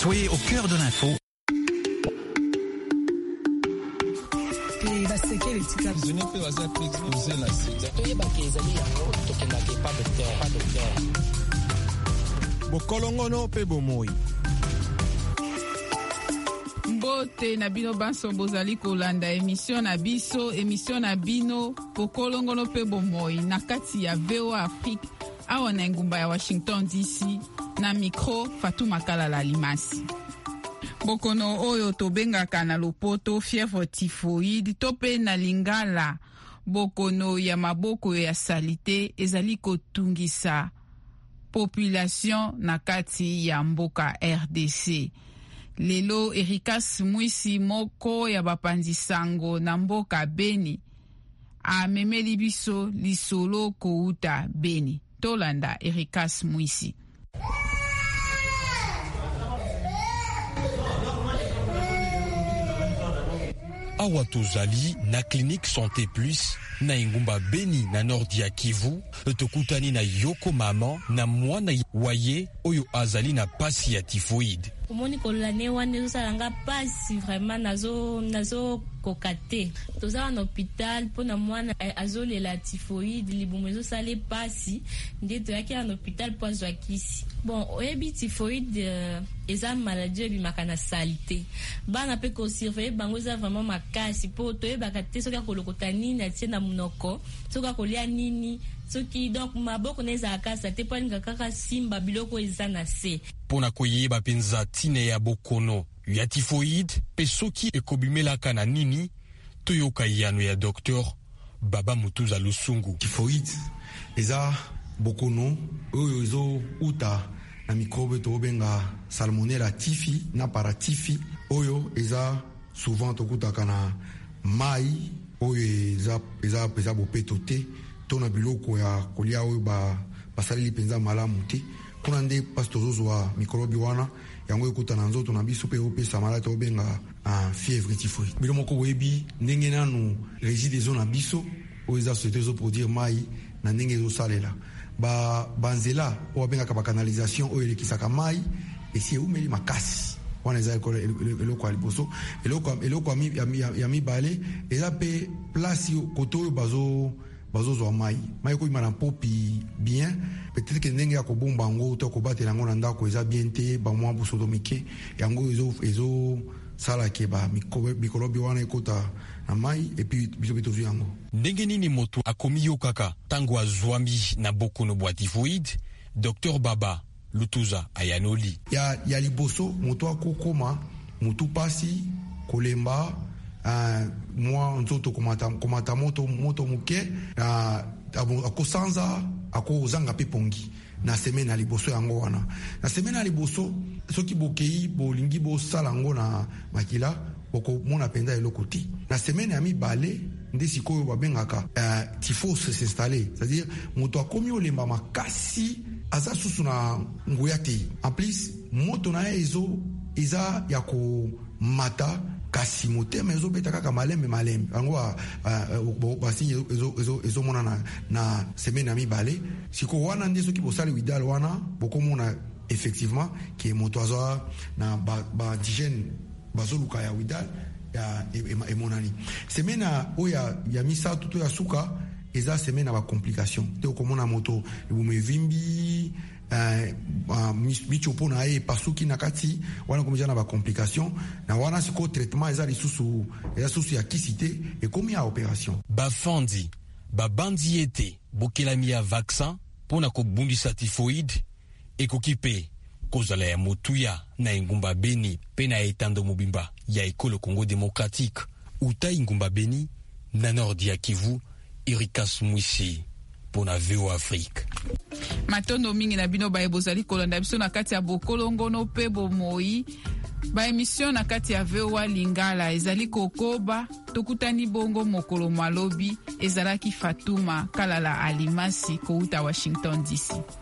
Soyez au cœur de l'info. Bokolongono pe bomoi. Mbote na bino banso bozali kolanda émission na biso, émission na bino Bokolongono pe bomoi na kati ya VOA Afrique awa na ngumba ya Washington DC na micro Fatuma Kalala Limasi. Bokono oyo tobengaka na lopoto fièvre typhoïde to pe na lingala bokono ya maboko ya salite ezali kotungisa population na kati ya mboka RDC. Lelo Erikas Mwisi moko ya bapanzi sango na mboka Beni amemeli biso lisolo kouta Beni. Tolanda Erikas Mwisi. Awa tozali na clinique Santé Plus na ingumba Beni na Nord ya Kivu tokutani na Yoko mama na mwana waye oyo azali na pasi ya typhoïde. Omoni kolane wana ezalanga pasi vraiment nazo kokate. Tozala na hôpital pona mwana azolela typhoïde libumu ezosale pasi nde toyaki na hôpital po azwa kisi. Bon, oyebi typhoïde eza maladie ebimaka na salite. Bana pe ko surveiller bango eza vraiment makasi po toyebaka te soki akolokota nini atie na munoko, soki akolia nini, soki donc maboko neza akasa te po alinga kaka simba biloko eza na se. Pona koyeba penza tine ya bokono ya typhoïde pe soki ekobimelaka na nini toyoka yano ya docteur Baba Mutuza Lusungu. Typhoïde eza bokono oyo ezo uta na microbe tobenga salmonella typhi na paratyphi oyo eza souvent tokutaka na mai oyo eza bopeto te to na biloko ya kolia oyo basaleli penza malamu te kuna nde pasi tozozwa microbe wana yango ekuta na nzoto na biso pe opesa maladi obenga fièvre typhoïde. Bilo moko boyebi ndenge nanu régide ezo na biso oyo eza société ezoproduire mai na ndenge ezosalela banzela oyo abengaka bacanalisation oyo elekisaka mai esi eumeli makasi wana eza eloko ya liboso. Eloko ya mibale eza pe place kote oyo bazozwa mai koyima na popi bien peut-être que ndenge ya kobomba yango to kobatela yango na ndako eza bien te bamwa busodo mike yango ezosala ke mikolobi wana ekota na mai epi biso pe tozwi yango. Ndenge nini moto akomi yo kaka tango azwambi na bokono bwa typhoïde? Dr Baba Lutuza ayanoli ya liboso moto akokoma motu pasi kolemba mwa nzoto komata moto muke akosanza akozanga pe pongi na semaine ya liboso yango wana. Na semaine ya liboso soki bokei bolingi bosala yango na makila bokomona penza eloko te. Na semaine ya mibale nde sikoyo babengaka typhose s'installer, c'est-à-dire moto akomi olemba makasi aza susu na nguya te. En plus moto na ye eza ya komata kasi motema ezobeta kaka malembe yango basi ezomona na semaine ya mibale siko wana nde soki bosali widal wana bokomona effectivement ke moto azwa na badigène bazoluka ya widal ya emonani. Semaine oyo ya misato to ya suka eza semaine ya bakomplication te okomona moto ebumu evimbi michopo na ye pasuki na kati wana komija na bakomplication na wana siko traitement eza susu ya kisi te ekomi ya opération. Bafandi babandi ete bokelami ya vaccin pona kobundisa typhoïde ekoki pe kozala ya motuya na ingumba Beni pe na etando mobimba ya ekolo Congo démocratique uta ingumba Beni na Nord ya Kivu. Erikas Mwisi pona VOA Afrique. Matondo mingi na bino baye bozali kolanda biso na kati ya Bokolongono pe bomoi ba émission na kati ya VOA Lingala ezali kokoba tokutani bongo mokolo malobi ezalaki Fatuma Kalala Alimasi kouta Washington DC.